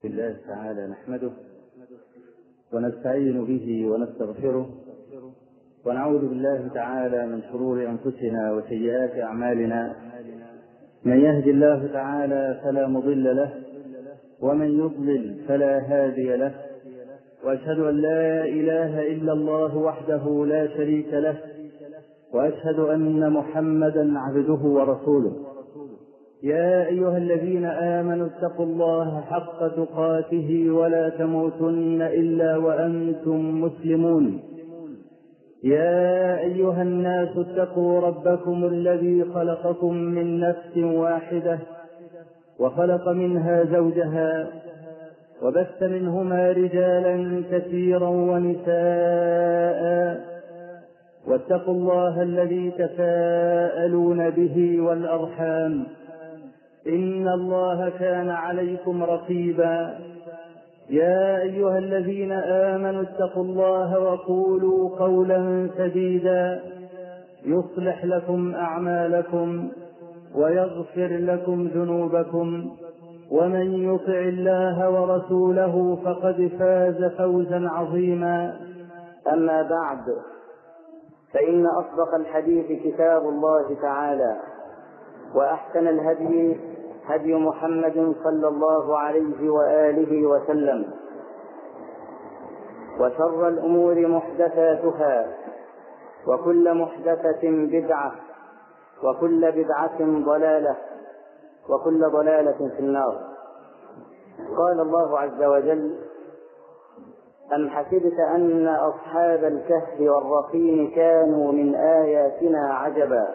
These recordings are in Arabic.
الله تعالى نحمده ونستعين به ونستغفره ونعوذ بالله تعالى من شرور أنفسنا وسيئات أعمالنا. من يهد الله تعالى فلا مضل له ومن يضلل فلا هادي له، وأشهد أن لا إله إلا الله وحده لا شريك له، وأشهد أن محمدا عبده ورسوله. يا أيها الذين آمنوا اتقوا الله حق تقاته ولا تموتن إلا وأنتم مسلمون. يا أيها الناس اتقوا ربكم الذي خلقكم من نفس واحدة وخلق منها زوجها وبث منهما رجالا كثيرا ونساء، واتقوا الله الذي تساءلون به والأرحام إن الله كان عليكم رقيبا. يا أيها الذين آمنوا اتقوا الله وقولوا قولا سديدا يصلح لكم أعمالكم ويغفر لكم ذنوبكم، ومن يطع الله ورسوله فقد فاز فوزا عظيما. أما بعد، فإن أصدق الحديث كتاب الله تعالى، وأحسن الهدي هدي محمد صلى الله عليه وآله وسلم، وشر الأمور محدثاتها، وكل محدثة بدعة، وكل بدعة ضلالة، وكل ضلالة في النار. قال الله عز وجل: أم حسبت أن أصحاب الكهف والرقيم كانوا من آياتنا عجبا.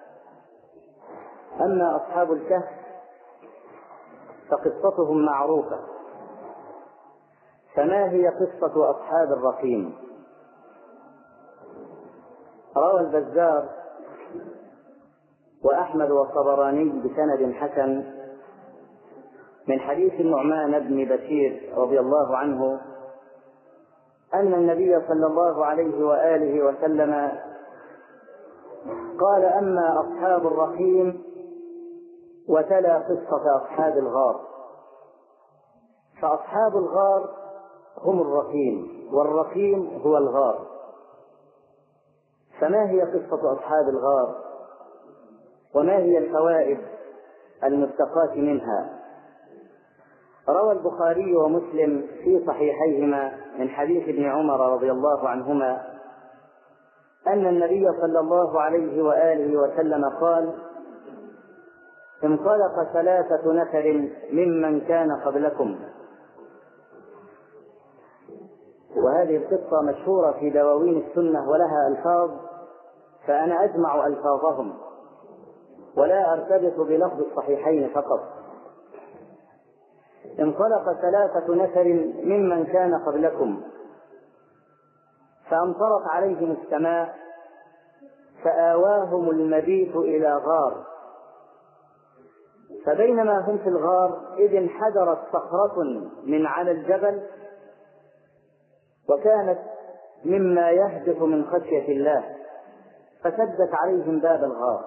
أما أصحاب الكهف فقصتهم معروفة، فما هي قصة أصحاب الرقيم؟ روى البزار وأحمد والطبراني بسند حسن من حديث النعمان بن بشير رضي الله عنه أن النبي صلى الله عليه وآله وسلم قال: أما أصحاب الرقيم، وتلا قصة أصحاب الغار. فأصحاب الغار هم الرقيم، والرقيم هو الغار. فما هي قصة أصحاب الغار؟ وما هي الفوائد المستقاة منها؟ روى البخاري ومسلم في صحيحيهما من حديث ابن عمر رضي الله عنهما أن النبي صلى الله عليه وآله وسلم قال: انطلق 3 نفر ممن كان قبلكم. وهذه القصة مشهورة في دواوين السنة ولها ألفاظ، فأنا أجمع ألفاظهم ولا أرتبط بلفظ الصحيحين فقط. انطلق 3 نفر ممن كان قبلكم فأمطرت عليهم السماء فآواهم المبيت إلى غار، فبينما هم في الغار إذ انحدرت صخرة من على الجبل، وكانت مما يهدف من خشية الله، فسدت عليهم باب الغار.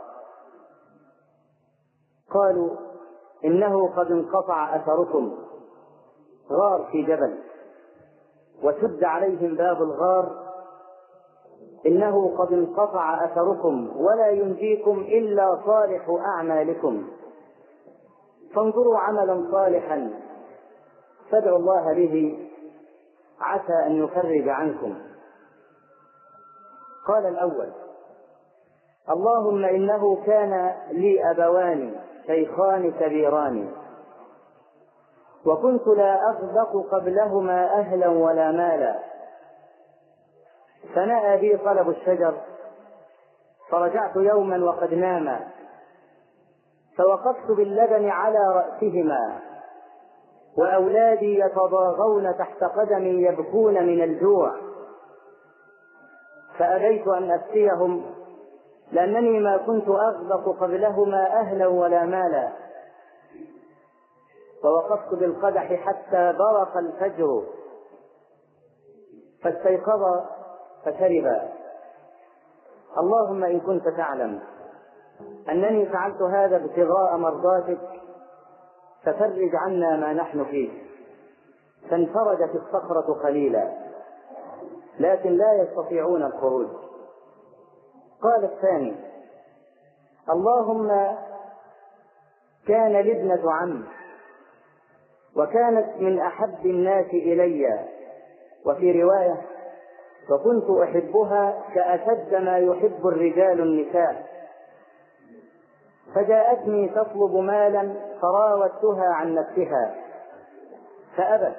قالوا: إنه قد انقطع أثركم. غار في جبل وسد عليهم باب الغار، إنه قد انقطع أثركم ولا ينجيكم إلا صالح أعمالكم، فانظروا عملا صالحا فادعوا الله به عسى أن يفرج عنكم. قال الأول: اللهم إنه كان لي أبوان شيخان كبيران، وكنت لا أغدق قبلهما أهلا ولا مالا، فنأى بي طلب الشجر، فرجعت يوما وقد ناما، فوقفت باللبن على رأسهما، وأولادي يتضاغون تحت قدمي يبكون من الجوع، فأبيت أن أسقيهم لأنني ما كنت أغدق قبلهما أهلا ولا مالا، فوقفت بالقدح حتى برق الفجر، فاستيقظ فشربا. اللهم إن كنت تعلم أنني فعلت هذا ابتغاء مرضاتك ففرج عنا ما نحن فيه. فانفرجت الصخرة قليلا لكن لا يستطيعون الخروج. قال الثاني: اللهم كان لي ابنة عم وكانت من أحب الناس إلي، وفي رواية: فكنت أحبها كأشد ما يحب الرجال النساء، فجاءتني تطلب مالا فراودتها عن نفسها فأبت،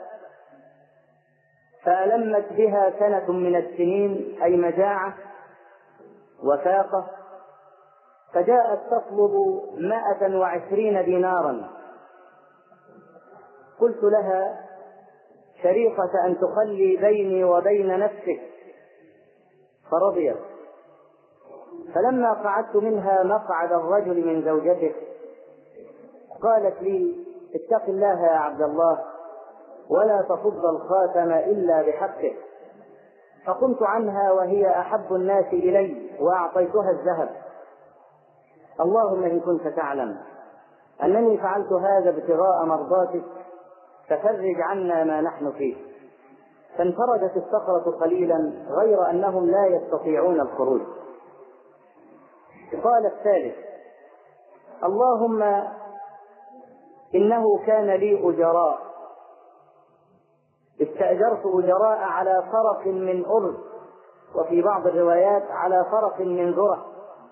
فألمت بها سنة من السنين، أي مجاعة وفاقة، فجاءت تطلب 120 دينارا. قلت لها: شريفة أن تخلي بيني وبين نفسك، فرضيت. فلما قعدت منها مقعد الرجل من زوجته قالت لي: اتق الله يا عبد الله ولا تفض الخاتم إلا بحقه. فقمت عنها وهي أحب الناس إلي وأعطيتها الذهب. اللهم إن كنت تعلم أنني فعلت هذا ابتغاء مرضاتك ففرج عنا ما نحن فيه. فانفرجت الصخرة قليلا غير أنهم لا يستطيعون الخروج. قال الثالث: اللهم إنه كان لي أجراء، استأجرت أجراء على فرق من أرز، وفي بعض الروايات على فرق من ذرة،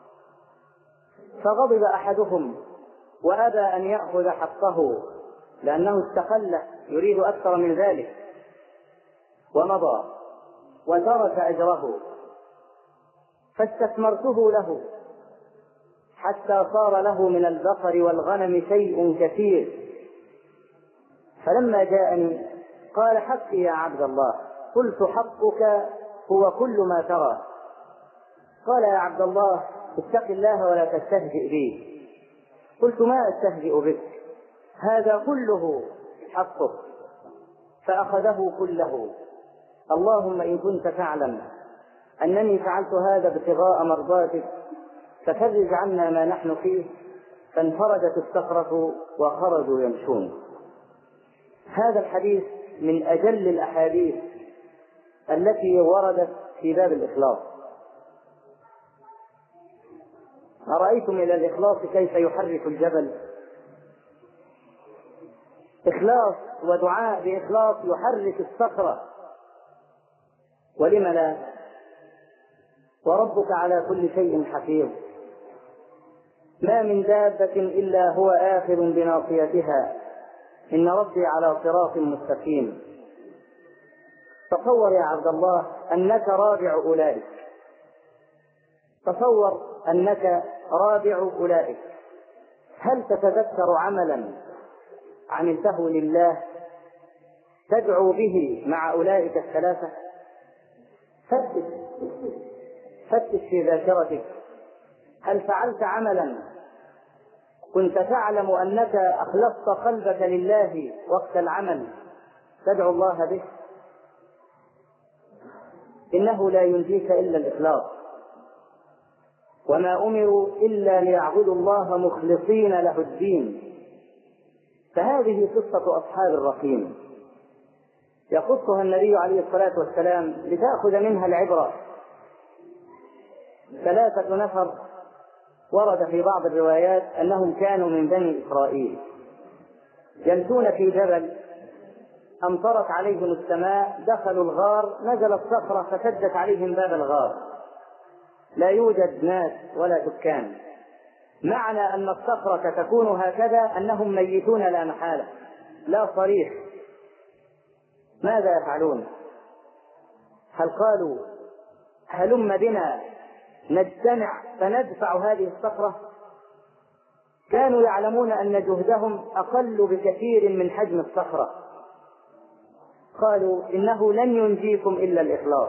فغضب أحدهم وأبى أن يأخذ حقه لأنه استقل يريد أكثر من ذلك، ومضى وترك أجره، فاستثمرته له حتى صار له من البقر والغنم شيء كثير. فلما جاءني قال: حقي يا عبد الله. قلت: حقك هو كل ما ترى. قال: يا عبد الله اتق الله ولا تستهزئ بي. قلت: ما أستهزئ بك، هذا كله حقك. فأخذه كله. اللهم إن كنت تعلم أنني فعلت هذا ابتغاء مرضاتك ففرج عنا ما نحن فيه. فانفرجت الصخرة وخرجوا يمشون. هذا الحديث من أجل الأحاديث التي وردت في باب الإخلاص. أرأيتم إلى الإخلاص كيف يحرك الجبل؟ إخلاص ودعاء بإخلاص يحرك الصخرة، ولم لا؟ وربك على كل شيء حفيظ، ما من دابة إلا هو آخذ بناصيتها، إن ربي على صراط مستقيم. تصور يا عبد الله أنك رابع أولئك، تصور أنك رابع أولئك، هل تتذكر عملا عملته لله تدعو به مع أولئك الثلاثة؟ فتش في ذاكرتك، هل فعلت عملا كنت تعلم أنك أخلصت قلبك لله وقت العمل تدعو الله به؟ إنه لا ينجيك إلا الإخلاص، وما أمروا إلا ليعبدوا الله مخلصين له الدين. فهذه قصة أصحاب الرقيم يقصها النبي عليه الصلاة والسلام لتأخذ منها العبرة. 3 نفر ورد في بعض الروايات أنهم كانوا من بني إسرائيل يمشون في جبل، أمطرت عليهم السماء، دخلوا الغار، نزلت صخرة فسدت عليهم باب الغار، لا يوجد ناس ولا سكان. معنى أن الصخرة تكون هكذا أنهم ميتون لا محالة، لا صريخ. ماذا يفعلون؟ هل قالوا هلم بنا نجتمع فندفع هذه الصخرة؟ كانوا يعلمون أن جهدهم أقل بكثير من حجم الصخرة. قالوا إنه لن ينجيكم إلا الإخلاص.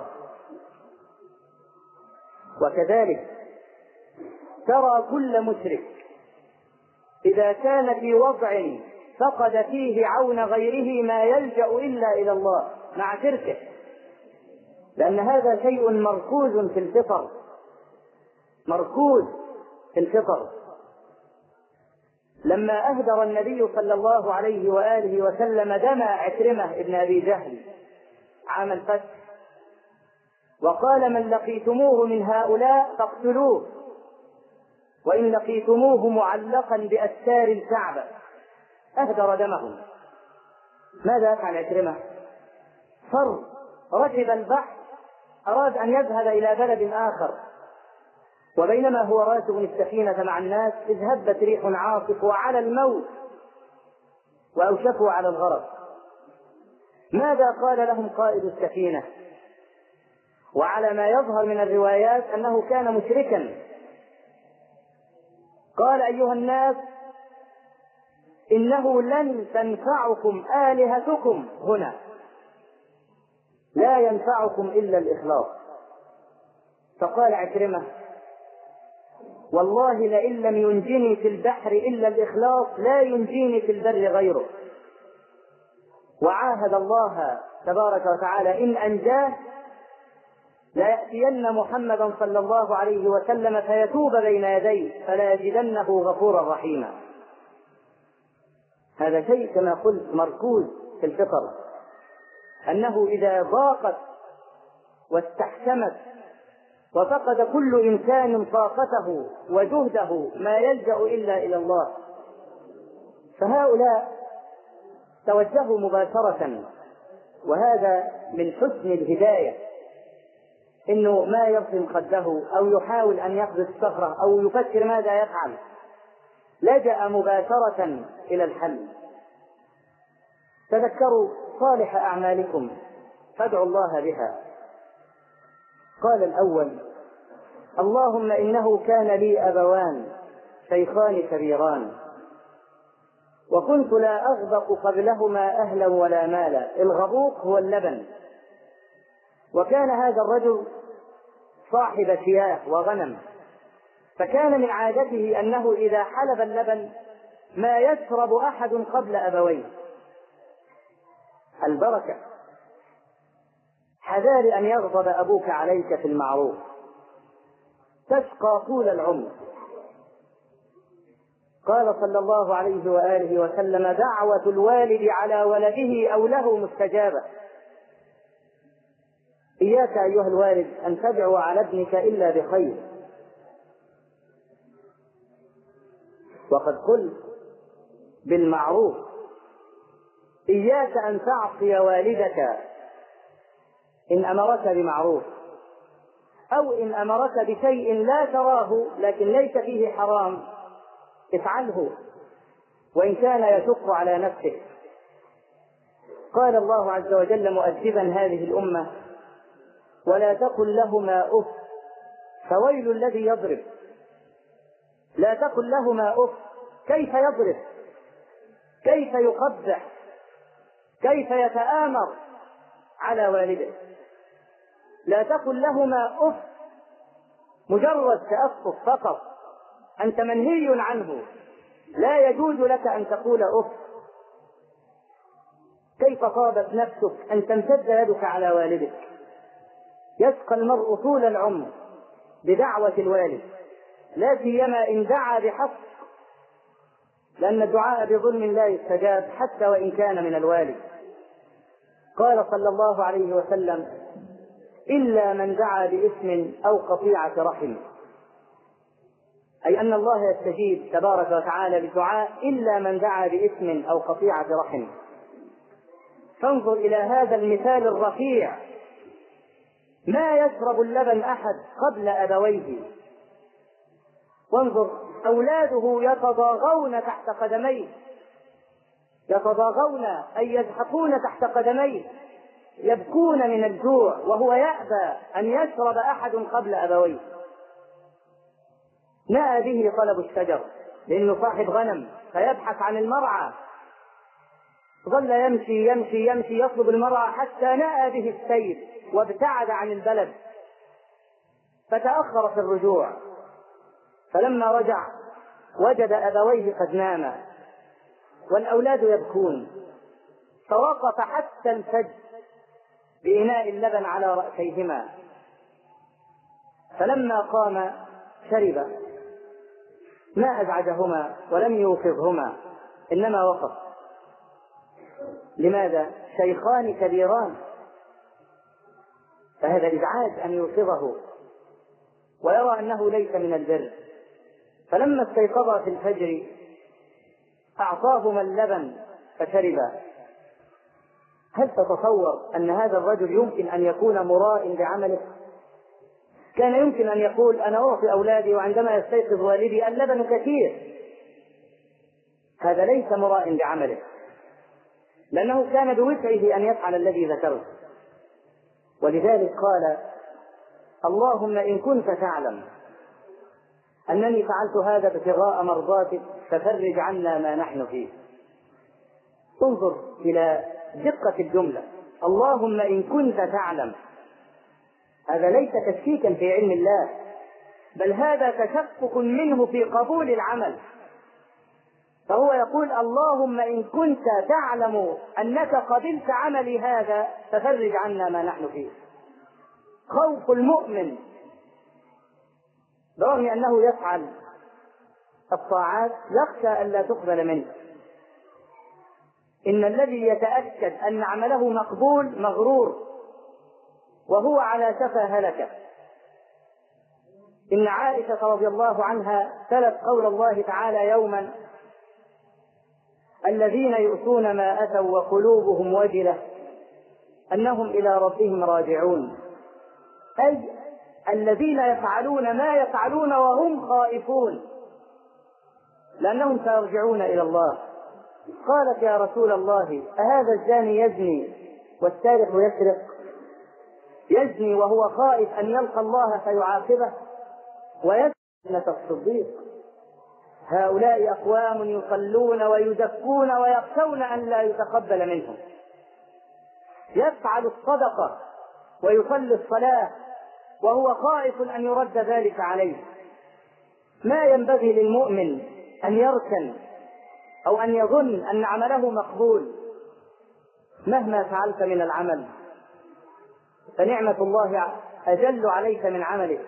وكذلك ترى كل مشرك إذا كان في وضع فقد فيه عون غيره ما يلجأ إلا إلى الله مع شركه، لأن هذا شيء مركوز في الفطر، مركوز في الفطر. لما أهدر النبي صلى الله عليه وآله وسلم دم عكرمة ابن أبي جهل عام الفتح، وقال: من لقيتموه من هؤلاء فاقتلوه، وإن لقيتموه معلقا بأستار الكعبة. أهدر دمهم. ماذا يفعل عكرمة؟ فر، ركب البحر، أراد أن يذهب إلى بلد آخر، وبينما هو راكب السفينة مع الناس إذ هبت ريح عاصف وعلى الموت وأوشكوا على الغرق. ماذا قال لهم قائد السفينة؟ وعلى ما يظهر من الروايات أنه كان مشركا. قال: أيها الناس، إنه لن تنفعكم آلهتكم هنا، لا ينفعكم إلا الإخلاص. فقال عكرمة: والله لئن لم ينجني في البحر إلا الإخلاص لا ينجيني في البر غيره. وعاهد الله تبارك وتعالى إن أنجاه ليأتين محمدا صلى الله عليه وسلم فيتوب بين يديه فلا يجدنه غفورا رحيما. هذا شيء كما قلت مركوز في الفطر، أنه إذا ضاقت واستحكمت وفقد كل إنسان طاقته وجهده ما يلجأ إلا إلى الله، فهؤلاء توجهوا مباشرة. وهذا من حسن الهداية، إنه ما يرسم خده أو يحاول أن يقذف صخرة أو يفكر ماذا يفعل، لجأ مباشرة إلى الحل. تذكروا صالح أعمالكم فادعوا الله بها. قال الأول: اللهم إنه كان لي أبوان شيخان كبيران، وكنت لا أغبق قبلهما أهلا ولا مالا. الغبوق هو اللبن. وكان هذا الرجل صاحب شياه وغنم، فكان من عادته أنه إذا حلب اللبن ما يشرب أحد قبل أبويه. البركة. حذار أن يغضب أبوك عليك في المعروف، تشقى طول العمر. قال صلى الله عليه وآله وسلم: دعوة الوالد على ولده أو له مستجابة. إياك أيها الوالد أن تدعو على ابنك إلا بخير. وقد قلت بالمعروف. إياك أن تعصي والدك إن أمرك بمعروف، أو إن أمرك بشيء لا تراه لكن ليس فيه حرام افعله وإن كان يشق على نفسه. قال الله عز وجل مؤدبا هذه الأمة: ولا تقل لهما أف. فويل الذي يضرب. لا تقل لهما أف. كيف يضرب؟ كيف يقبح؟ كيف يتآمر على والده؟ لا تقل لهما أف، مجرد تأسف فقط، أنت منهي عنه، لا يجوز لك أن تقول أف. كيف طابت نفسك أن تمتد يدك على والدك؟ يسقى المرء طول العمر بدعوة الوالد، لا سيما إن دعا بحق، لأن الدعاء بظلم لا يستجاب حتى وإن كان من الوالد. قال صلى الله عليه وسلم: إلا من دعا باسم أو قطيعة رحم، أي أن الله يستجيب تبارك وتعالى للدعاء إلا من دعا باسم أو قطيعة رحم. فانظر إلى هذا المثال الرفيع، ما يشرب اللبن أحد قبل أبويه. وانظر أولاده يتضاغون تحت قدميه، يتضاغون أي يزحفون تحت قدميه، يبكون من الجوع وهو يأبى أن يشرب أحد قبل أبويه. نأى به طلب الشجر لأنه صاحب غنم فيبحث عن المرعى، ظل يمشي يمشي يمشي يطلب المرعى حتى نأى به السير وابتعد عن البلد، فتأخر في الرجوع. فلما رجع وجد أبويه قد ناما والأولاد يبكون، فوقف حتى الفجر بإناء اللبن على رأسيهما. فلما قام شرب، ما أزعجهما ولم يوقظهما، إنما وقف. لماذا؟ شيخان كبيران، فهذا إزعاج أن يوقظه ويرى أنه ليس من البر. فلما استيقظا في الفجر أعطاهما اللبن فشربا. هل تتصور أن هذا الرجل يمكن أن يكون مراء بعمله؟ كان يمكن أن يقول أنا أعطي أولادي وعندما يستيقظ والدي اللبن كثير. هذا ليس مراء بعمله، لأنه كان بوسعه أن يفعل الذي ذكره. ولذلك قال اللهم إن كنت تعلم أنني فعلت هذا ابتغاء مرضاتك ففرج عنا ما نحن فيه. انظر إلى دقة الجملة، اللهم إن كنت تعلم. هذا ليس تشكيكا في علم الله، بل هذا تشكك منه في قبول العمل. فهو يقول اللهم إن كنت تعلم أنك قبلت عملي هذا ففرج عنا ما نحن فيه. خوف المؤمن برغم أنه يفعل الطاعات يخشى أن لا تقبل منه. إن الذي يتأكد أن عمله مقبول مغرور وهو على شفا هلكة. إن عائشة رضي الله عنها تلت قول الله تعالى يوما الذين يؤتون ما أتوا وقلوبهم وجلة أنهم إلى ربهم راجعون، أي الذين يفعلون ما يفعلون وهم خائفون لأنهم سيرجعون إلى الله. قالت يا رسول الله أهذا الزاني يزني والسارق يسرق؟ يزني وهو خائف أن يلقى الله فيعاقبه، ويسرق الصديق. هؤلاء أقوام يصلون ويزكون ويخشون أن لا يتقبل منهم. يفعل الصدقة ويصلي الصلاة وهو خائف أن يرد ذلك عليه. ما ينبغي للمؤمن أن يركن أو أن يظن أن عمله مقبول مهما فعلت من العمل، فنعمة الله أجل عليك من عملك.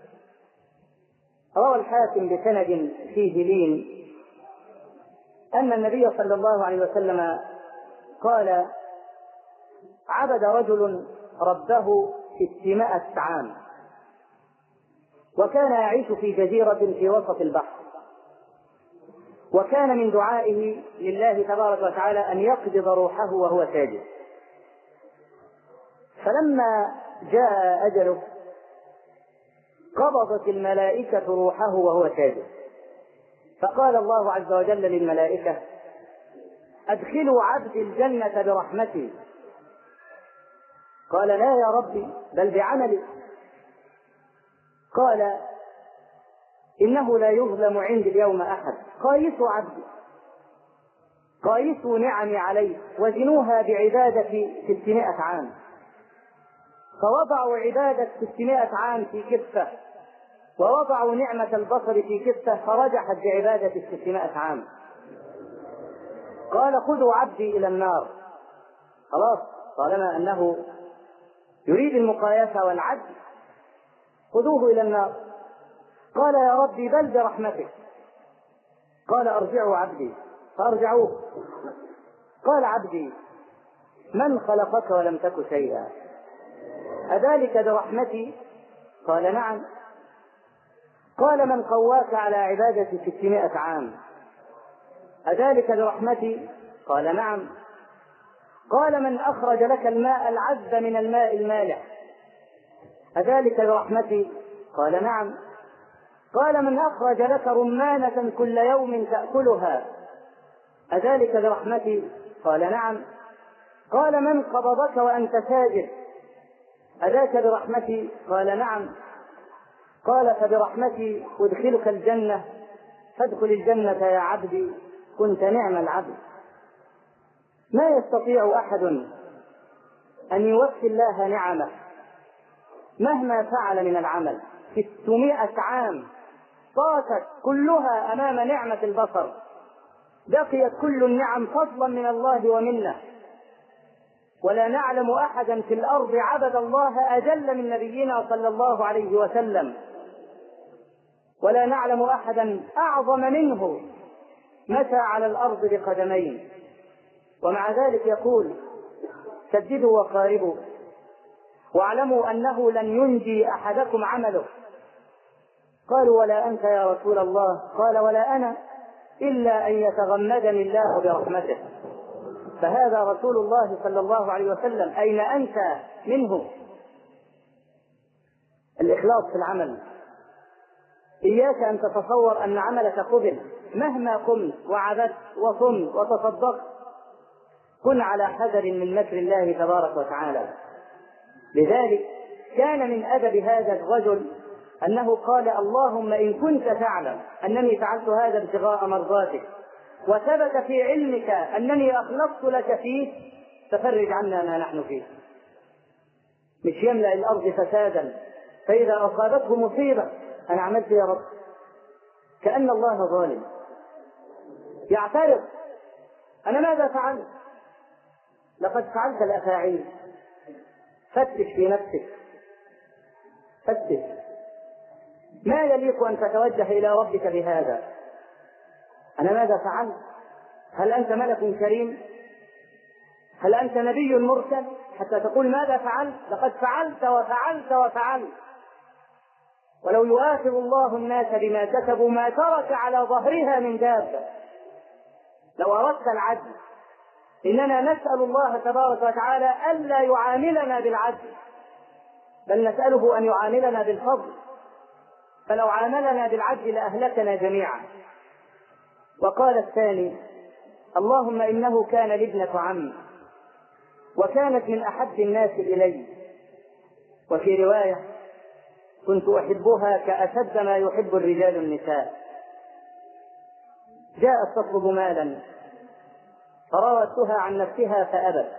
روى الحاكم بسند فيه لين أن النبي صلى الله عليه وسلم قال عبد رجل ربه 600 عام، وكان يعيش في جزيرة في وسط البحر، وكان من دعائه لله تبارك وتعالى أن يقبض روحه وهو ساجد. فلما جاء أجله قبضت الملائكة روحه وهو ساجد، فقال الله عز وجل للملائكة أدخلوا عبدي الجنة برحمتي. قال لا يا ربي بل بعملي. قال إنه لا يظلم عندي اليوم أحد، قايسوا عبدي، قايسوا نعمي عليه وزنوها بعبادة 600 عام. فوضعوا عبادة 600 عام في كفة، ووضعوا نعمة البصر في كفة، فرجحت بعبادة 600 عام. قال خذوا عبدي إلى النار. خلاص طالما أنه يريد المقايسة والعدل خذوه إلى النار. قال يا ربي بل برحمتك. قال ارجعوا عبدي، فارجعوه. قال عبدي من خلقك ولم تك شيئا؟ أذلك برحمتي؟ قال نعم. قال من قواك على عبادة 600 عام؟ أذلك برحمتي؟ قال نعم. قال من أخرج لك الماء العذب من الماء المالح؟ أذلك برحمتي؟ قال نعم. قال من أخرج لك رمانة كل يوم تأكلها؟ أذلك برحمتي؟ قال نعم. قال من قبضك وأنت ساجد؟ أذاك برحمتي؟ قال نعم. قال فبرحمتي أدخلك الجنة، فادخل الجنة يا عبدي، كنت نعم العبد. ما يستطيع أحد أن يوفي الله نعمه مهما فعل من العمل. 600 عام طافت كلها أمام نعمة البصر، بقيت كل النعم فضلا من الله ومنه. ولا نعلم أحدا في الأرض عبد الله أجل من نبينا صلى الله عليه وسلم. ولا نعلم أحدا أعظم منه مشى على الأرض بقدمين، ومع ذلك يقول: سددوا وقاربوا واعلموا أنه لن ينجي أحدكم عمله. قالوا: ولا أنت يا رسول الله؟ قال: ولا أنا، إلا أن يتغمدني الله برحمته. فهذا رسول الله صلى الله عليه وسلم، أين أنت منه؟ الإخلاص في العمل. إياك أن تتصور أن عملك قبل مهما قمت وعبدت وصمت وتصدقت. كن على حذر من مكر الله تبارك وتعالى. لذلك كان من أدب هذا الرجل أنه قال: اللهم إن كنت تعلم أنني فعلت هذا ابتغاء مرضاتك، وثبت في علمك أنني أخلصت لك فيه، ففرج عنا ما نحن فيه. مش يملأ الأرض فسادا فإذا أصابته مصيبة: أنا عملت يا رب. كأن الله ظالم يعترض: أنا ماذا فعلت؟ لقد فعلت الأفاعيل. فتش في نفسك، فتش. ما يليق أن تتوجه إلى ربك بهذا؟ أنا ماذا فعلت؟ هل أنت ملك كريم؟ هل أنت نبي مرسل حتى تقول ماذا فعلت؟ لقد فعلت وفعلت وفعلت. ولو يؤاخذ الله الناس بما كسبوا ما ترك على ظهرها من دابة. لو أردت العدل، إننا نسأل الله تبارك وتعالى ألا يعاملنا بالعدل، بل نسأله أن يعاملنا بالفضل. فلو عاملنا بالعدل لأهلكنا جميعا. وقال الثاني: اللهم إنه كان لي ابنة عم وكانت من أحب الناس إلي، وفي رواية: كنت أحبها كأشد ما يحب الرجال النساء. جاءت تطلب مالا فراودتها عن نفسها فأبت،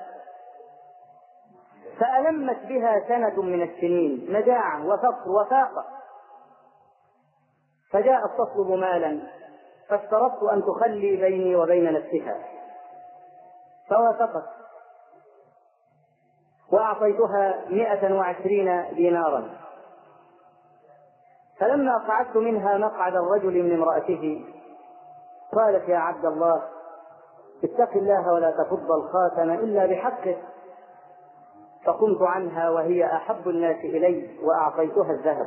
فألمت بها سنة من السنين مجاعة وفقر وفاقة، فجاءت تطلب مالا فاشترطت أن تخلي بيني وبين نفسها، فوافقت وأعطيتها 120 دينارا. فلما قعدت منها مقعد الرجل من امرأته قالت: يا عبد الله، اتق الله ولا تفض الخاتم إلا بحقه. فقمت عنها وهي أحب الناس إلي وأعطيتها الذهب.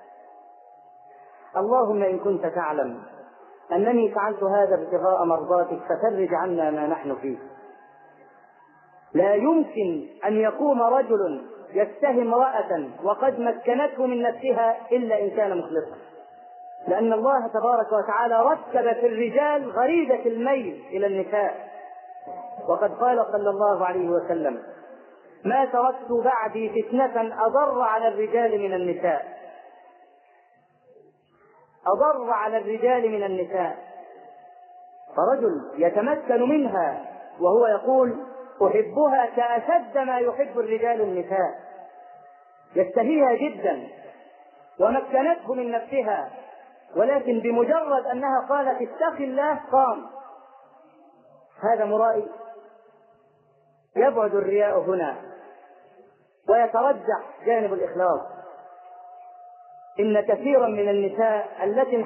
اللهم إن كنت تعلم أنني فعلت هذا ابتغاء مرضاتك ففرج عنا ما نحن فيه. لا يمكن أن يقوم رجل يتهم امرأة وقد مكنته من نفسها إلا إن كان مخلصا، لأن الله تبارك وتعالى رتب في الرجال غريزة الميل إلى النساء. وقد قال صلى الله عليه وسلم: ما تركت بعدي فتنة أضر على الرجال من النساء. أضر على الرجال من النساء. فرجل يتمكن منها وهو يقول: أحبها كأشد ما يحب الرجال النساء، يشتهيها جدا ومكنته من نفسها، ولكن بمجرد أنها قالت اتق الله قام. هذا مرائي. يبعد الرياء هنا ويترجح جانب الإخلاص. إن كثيرا من النساء التي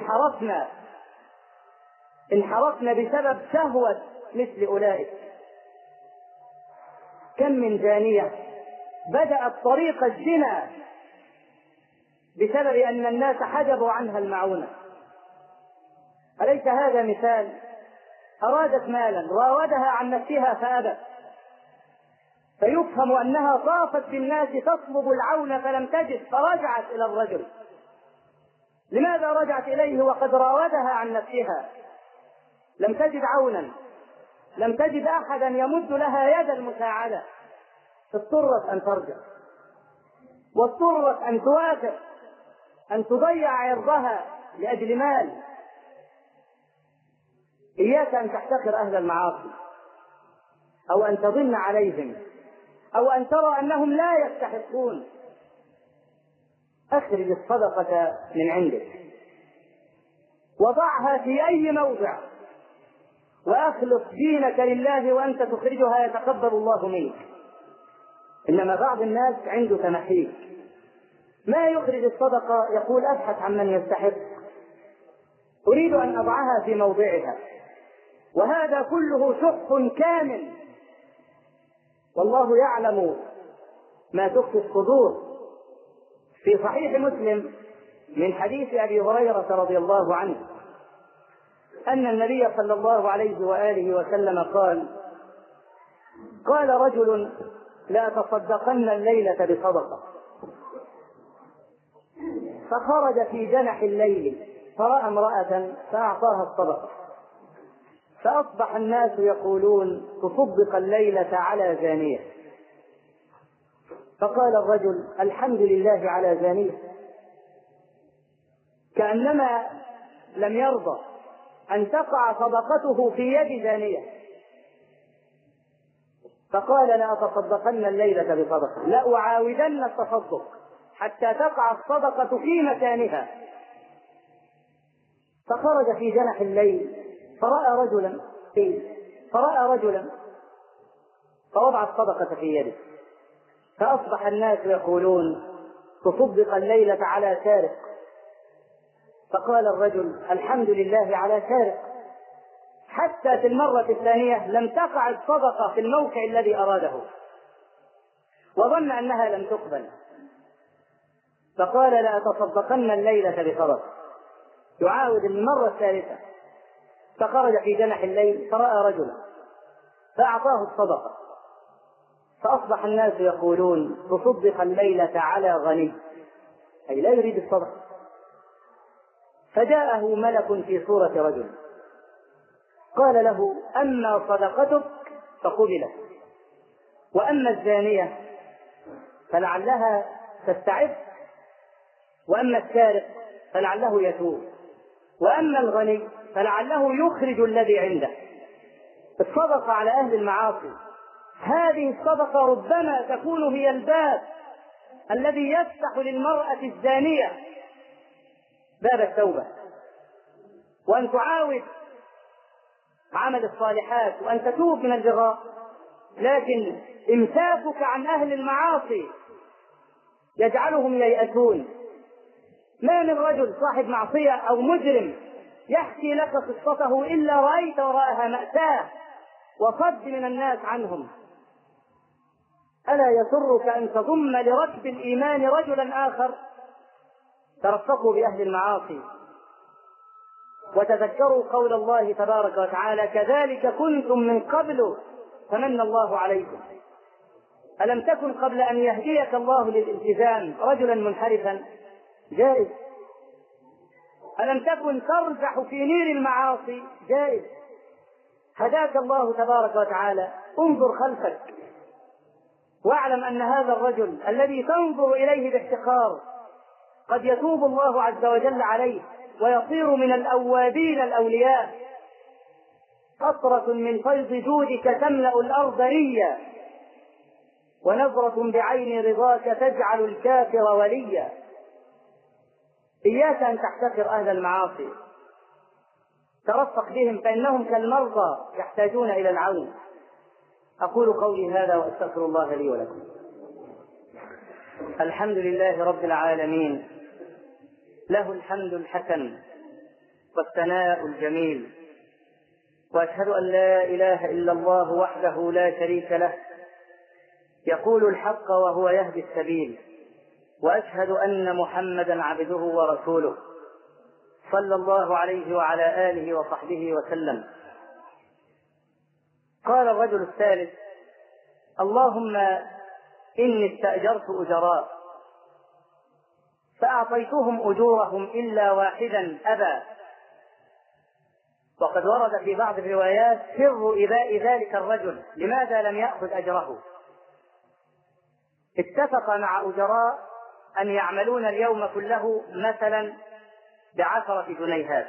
انحرفن بسبب شهوة مثل أولئك. كم من زانية بدأت طريق الزنا بسبب أن الناس حجبوا عنها المعونة. أليس هذا مثال؟ أرادت مالا راودها عن نفسها فأبت، فيفهم أنها طافت بالناس تطلب العون فلم تجد فرجعت إلى الرجل. لماذا رجعت إليه وقد راودها عن نفسها؟ لم تجد عونا، لم تجد أحدا يمد لها يد المساعدة، اضطرت أن ترجع واضطرت أن توافق أن تضيع عرضها لأجل مال. إياك أن تحتقر أهل المعاصي أو أن تظن عليهم أو أن ترى أنهم لا يستحقون. أخرج الصدقة من عندك وضعها في أي موضع وأخلص دينك لله وأنت تخرجها يتقبل الله منك. إنما بعض الناس عنده تمحيك، ما يخرج الصدقة يقول أبحث عن من يستحق، أريد أن أضعها في موضعها، وهذا كله شح كامل، والله يعلم ما تخفي الصدور. في صحيح مسلم من حديث أبي هريرة رضي الله عنه أن النبي صلى الله عليه وآله وسلم قال رجل: لا تصدقن الليلة بصدقة. فخرج في جنح الليل فرأى امرأة فأعطاها الصدقة، فأصبح الناس يقولون: تصدق الليلة على زانية. فقال الرجل: الحمد لله على زانية، كأنما لم يرضى أن تقع صدقته في يد زانية. فقال: لا أتصدقن الليلة بصدقة، لا أعاودن التصدق حتى تقع الصدقة في مكانها. فخرج في جنح الليل فرأى رجلا فوضع الصدقة في يده، فأصبح الناس يقولون: تصدق الليلة على سارق. فقال الرجل: الحمد لله على سارق. حتى في المرة الثانية لم تقع الصدقة في الموقع الذي أراده، وظن أنها لم تقبل. فقال: لا أتصدقن الليلة بصدقة. يعاود المرة الثالثة، فخرج في جنح الليل فرأى رجلا فأعطاه الصدقة، فأصبح الناس يقولون: تصدق الليلة على غني، أي لا يريد الصدقة. فجاءه ملك في صورة رجل قال له: أما صدقتك فقبلت، وأما الزانية فلعلها تستعف، وأما السارق فلعله يتوب، وأما الغني فلعله يخرج الذي عنده. الصدقة على أهل المعاصي، هذه الصدقة ربما تكون هي الباب الذي يفتح للمرأة الزانية باب التوبة، وأن تعاود عمل الصالحات وأن تتوب من البغاء. لكن إمساكك عن أهل المعاصي يجعلهم ييأسون. ما من رجل صاحب معصية أو مجرم يحكي لك قصته إلا رأيت وراءها مأساة وصد من الناس عنهم. ألا يسرك أن تضم لركب الإيمان رجلا آخر؟ ترفقوا بأهل المعاصي وتذكروا قول الله تبارك وتعالى: كذلك كنتم من قبل فمن الله عليكم. ألم تكن قبل أن يهديك الله للالتزام رجلا منحرفا؟ جائز. ألم تكن ترجح في نير المعاصي؟ جائز. هداك الله تبارك وتعالى، انظر خلفك واعلم أن هذا الرجل الذي تنظر إليه باحتقار قد يتوب الله عز وجل عليه ويصير من الأوابين الأولياء. قطرة من فيض جودك تملأ الأرض ريا، ونظرة بعين رضاك تجعل الكافر وليا. إياك أن تحتقر أهل المعاصي، ترفق بهم فإنهم كالمرضى يحتاجون إلى العون. أقول قولي هذا وأستغفر الله لي ولكم. الحمد لله رب العالمين، له الحمد الحسن والثناء الجميل، وأشهد أن لا إله إلا الله وحده لا شريك له، يقول الحق وهو يهدي السبيل، وأشهد أن محمدا عبده ورسوله صلى الله عليه وعلى آله وصحبه وسلم. قال الرجل الثالث: اللهم إني استأجرت أجراء فأعطيتهم أجورهم إلا واحدا أبى. وقد ورد في بعض الروايات سر إباء ذلك الرجل، لماذا لم يأخذ أجره؟ اتفق مع أجراء أن يعملون اليوم كله مثلا ب10 جنيهات،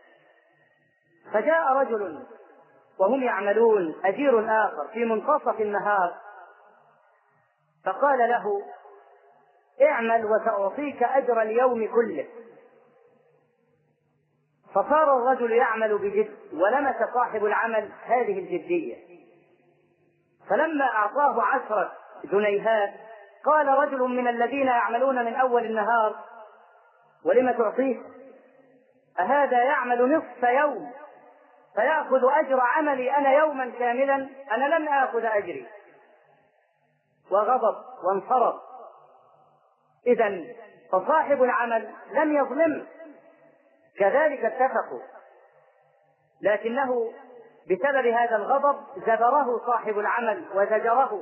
فجاء رجل وهم يعملون أجير آخر في منتصف النهار فقال له: اعمل وسأعطيك أجر اليوم كله. فصار الرجل يعمل بجد، ولمس صاحب العمل هذه الجدية، فلما أعطاه 10 جنيهات قال رجل من الذين يعملون من أول النهار: ولم تعطيه؟ أهذا يعمل نصف يوم فيأخذ أجر عملي أنا يوما كاملا؟ أنا لن آخذ أجري. وغضب وانصرف. إذن فصاحب العمل لم يظلم، كذلك اتفقوا، لكنه بسبب هذا الغضب زجره صاحب العمل وزجره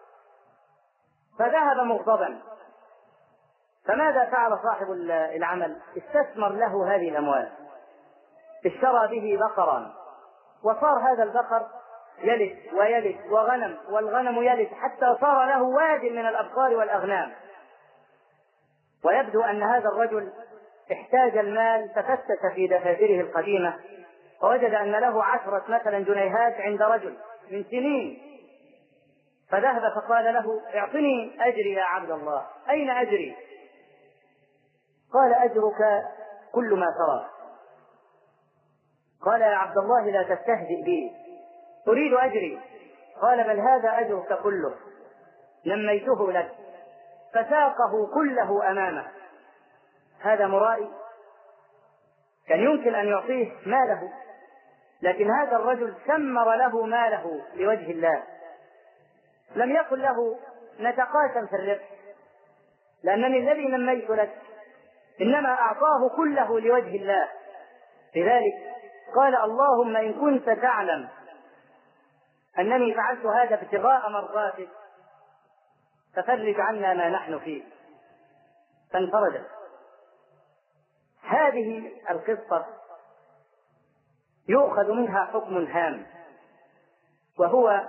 فذهب مغضبا. فماذا فعل صاحب العمل؟ استثمر له هذه الأموال، اشترى به بقرا، وصار هذا البقر يلد ويلد وغنم، والغنم يلد، حتى صار له واد من الأبقار والأغنام. ويبدو أن هذا الرجل احتاج المال ففتش في دفاتره القديمة فوجد أن له 10 مثلا جنيهات عند رجل من سنين، فذهب فقال له: اعطني أجري يا عبد الله. أين أجري؟ قال: أجرك كل ما ترى. قال: يا عبد الله لا تستهزئ بي، أريد أجري. قال: بل هذا أجرك كله، نميته لك. فساقه كله أمامه. هذا مرائي، كان يمكن أن يعطيه ماله، لكن هذا الرجل سمر له ماله لوجه الله. لم يقل له: نتقاسم في الربح، لأنني الذي نميت لك، إنما أعطاه كله لوجه الله. لذلك قال: اللهم إن كنت تعلم أنني فعلت هذا ابتغاء مرضاتك ففرج عنا ما نحن فيه. فانفرجت. هذه القصة يؤخذ منها حكم هام، وهو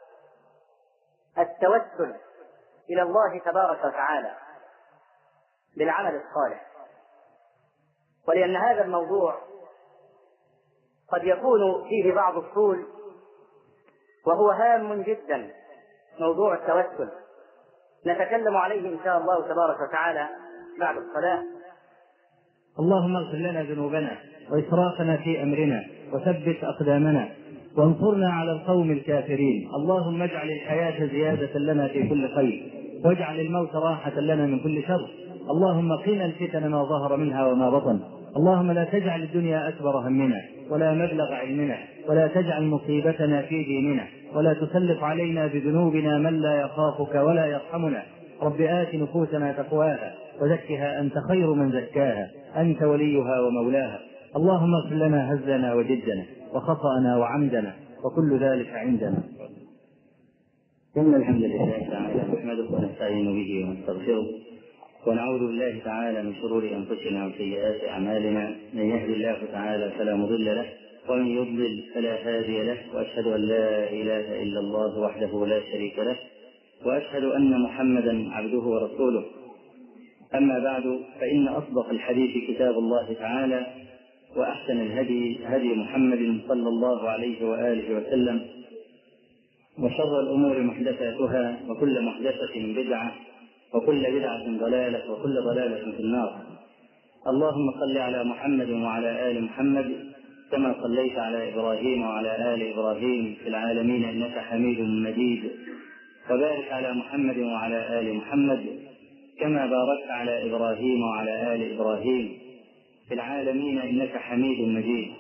التوسل إلى الله تبارك وتعالى بالعمل الصالح. ولأن هذا الموضوع قد يكون فيه بعض الطول، وهو هام جدا، موضوع التوسل، نتكلم عليه إن شاء الله تبارك وتعالى بعد الصلاة. اللهم اغفر لنا ذنوبنا وإسرافنا في أمرنا وثبت أقدامنا وانصرنا على القوم الكافرين. اللهم اجعل الحياة زيادة لنا في كل خير، واجعل الموت راحة لنا من كل شر. اللهم قنا الفتن ما ظهر منها وما بطن. اللهم لا تجعل الدنيا أكبر همنا ولا مبلغ علمنا، ولا تجعل مصيبتنا في ديننا، ولا تسلط علينا بذنوبنا من لا يخافك ولا يرحمنا. رب آت نفوسنا تقواها وزكها أنت خير من زكاها، أنت وليها ومولاها. اللهم اغفر لنا هزنا وجدنا وخطأنا وعمدنا وكل ذلك عندنا. إن الحمد لله تعالى نحمده ونستعين به ونستغفره، ونعوذ بالله تعالى من شرور أنفسنا وسيئات أعمالنا. من يهد الله تعالى فلا مضل له، ومن يضلل فلا هادي له. وأشهد أن لا إله إلا الله وحده لا شريك له، وأشهد أن محمدا عبده ورسوله. أما بعد، فإن أصدق الحديث كتاب الله تعالى، وأحسن الهدي هدي محمد صلى الله عليه وآله وسلم، وشر الأمور محدثاتها، وكل محدثة بدعة، وكل بدعة ضلالة، وكل ضلالة في النار. اللهم صل على محمد وعلى آل محمد كما صليت على إبراهيم وعلى آل إبراهيم في العالمين إنك حميد مجيد، وبارك على محمد وعلى آل محمد كما باركت على إبراهيم وعلى آل إبراهيم في العالمين إنك حميد مجيد.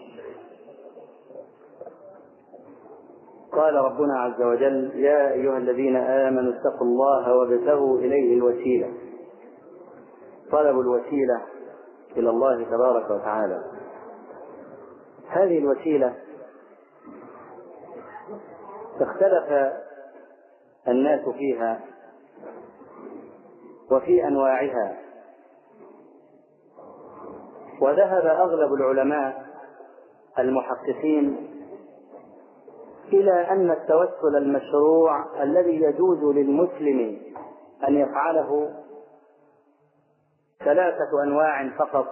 قال ربنا عز وجل: يا أيها الذين آمنوا اتقوا الله وابتغوا إليه الوسيلة. طلب الوسيلة إلى الله تبارك وتعالى. هذه الوسيلة اختلف الناس فيها وفي أنواعها، وذهب أغلب العلماء المحققين إلى أن التوسل المشروع الذي يجوز للمسلم أن يفعله 3 أنواع فقط،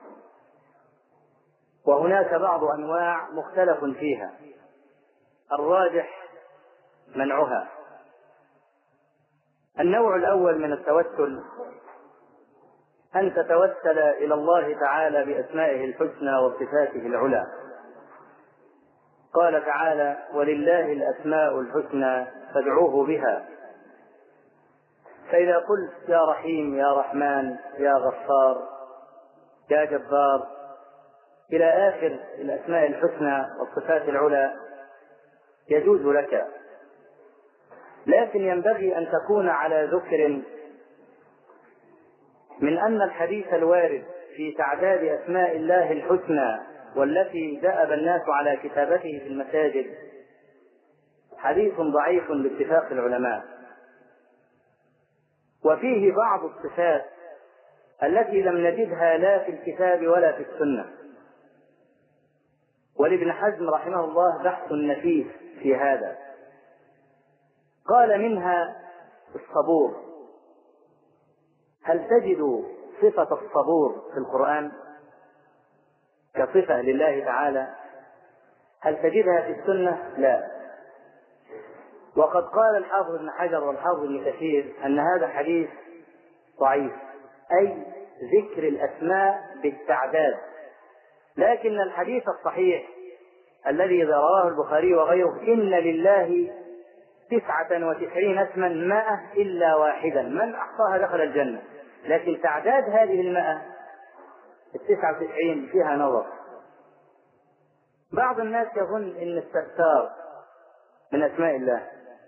وهناك بعض أنواع مختلف فيها، الراجح منعها. النوع الأول من التوسل أن تتوسل إلى الله تعالى بأسمائه الحسنى وصفاته العلى. قال تعالى: ولله الأسماء الحسنى فادعوه بها. فإذا قلت يا رحيم يا رحمن يا غفار يا جبار إلى آخر الأسماء الحسنى والصفات العلى يجوز لك، لكن ينبغي أن تكون على ذكر من أن الحديث الوارد في تعداد أسماء الله الحسنى والتي دأب الناس على كتابته في المساجد حديث ضعيف باتفاق العلماء، وفيه بعض الصفات التي لم نجدها لا في الكتاب ولا في السنة. ولابن حزم رحمه الله بحث نفيس في هذا، قال منها الصبور. هل تجد صفة الصبور في القرآن كصفة لله تعالى؟ هل تجدها في السنة؟ لا. وقد قال الحافظ ابن حجر والحافظ ابن كثير أن هذا حديث ضعيف، أي ذكر الأسماء بالتعداد، لكن الحديث الصحيح الذي رواه البخاري وغيره إن لله 99 اسما 100 إلا واحدا من أحصاها دخل الجنة، لكن تعداد هذه 99 فيها نظر. بعض الناس يظن إن الستار من أسماء الله،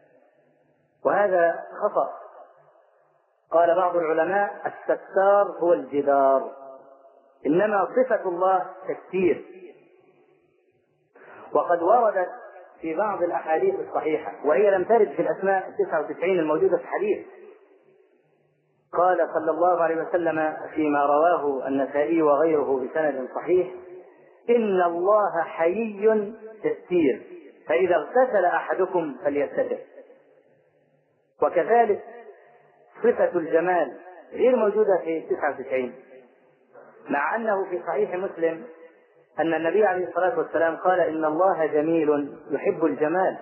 وهذا خطأ. قال بعض العلماء الستار هو الجدار، إنما صفة الله تستير. وقد وردت في بعض الأحاديث الصحيحة وهي لم ترد في الأسماء 99 الموجودة في الحديث. قال صلى الله عليه وسلم فيما رواه النسائي وغيره بسند صحيح: إن الله حيي ستير فإذا اغتسل أحدكم فليستتر. وكذلك صفة الجمال غير موجودة في 99، مع أنه في صحيح مسلم أن النبي عليه الصلاة والسلام قال: إن الله جميل يحب الجمال.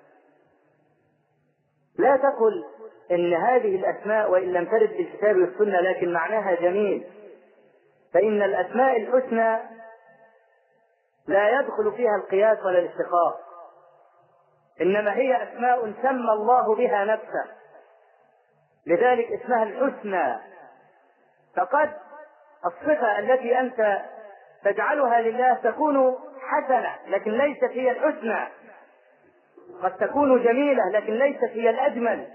لا تقل إن هذه الأسماء وإن لم ترد في الكتاب والسنة لكن معناها جميل، فإن الأسماء الحسنى لا يدخل فيها القياس ولا الاشتقاق، إنما هي أسماء سمى الله بها نفسه، لذلك اسمها الحسنى. فقد الصفة التي أنت تجعلها لله تكون حسنة لكن ليست هي الحسنى، قد تكون جميلة لكن ليست هي الأجمل.